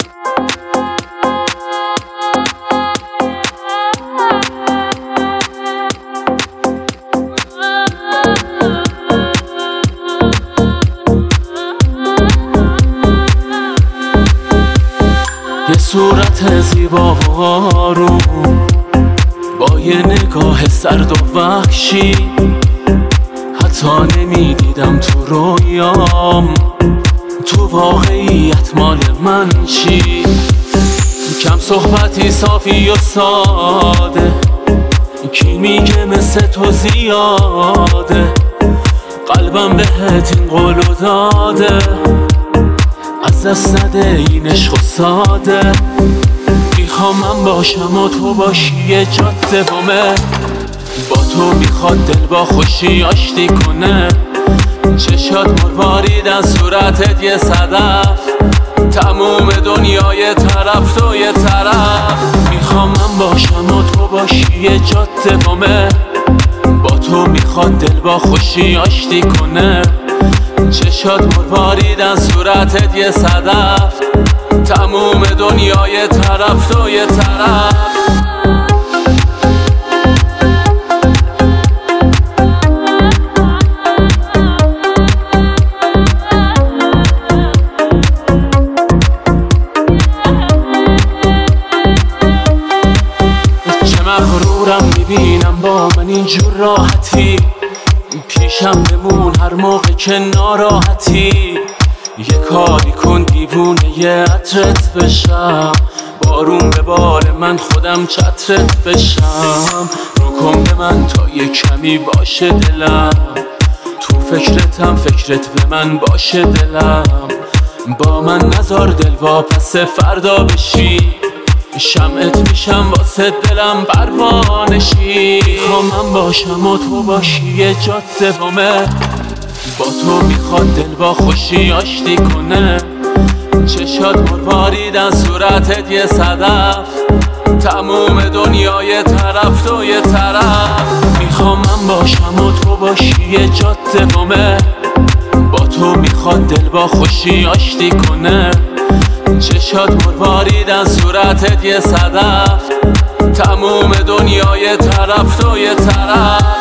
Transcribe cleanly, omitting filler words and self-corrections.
یه صورت زیبا و آروم با یه نگاه سرد و وحشی، حتی نمیدیدم تو رویام، تو واقعیت مال من چی؟ کم صحبتی صافی و ساده، کی میگه مثل تو زیاده؟ قلبم بهت این قولو داده، از دست نده این عشق و ساده. میخوام من باشم و تو باشی یه جاده بومه، با تو میخواد دل با خوشی آشتی کنه. چشات مروارید از صورتت یه صدف، تموم دنیای طرف تو یه طرف. میخوام من باشم و تو باشی یه جاده بومه، با تو میخواد دل با خوشی آشتی کنه. چشات مروارید از صورتت یه صدف، تموم دنیای طرف تو یه طرف. چه مغرورم میبینم با من اینجور راحتی، پیشم بمون هر موقع که ناراحتی. یه کاری کن دیوونه یه عطرت بشم، بارون به بال من خودم چترت بشم. رو کن به من تا یه کمی باشه دلم، تو فکرتم فکرت به من باشه دلم. با من نذار دل واپس فردا بشی، شمعت میشم واسه دلم پروانشی. میخوام من باشم و تو باشی یه جاده بومه، با تو میخواد دل با خوشی آشتی کنه. چشات مروارید از صورتت یه صدف، تموم دنیای طرف تو یه طرف. میخوام من باشم و تو باشی یه جاده بومه، با تو میخواد دل با خوشی آشتی کنه. چشات مروارید از صورتت یه صدف، تموم دنیای طرف تو یه طرف.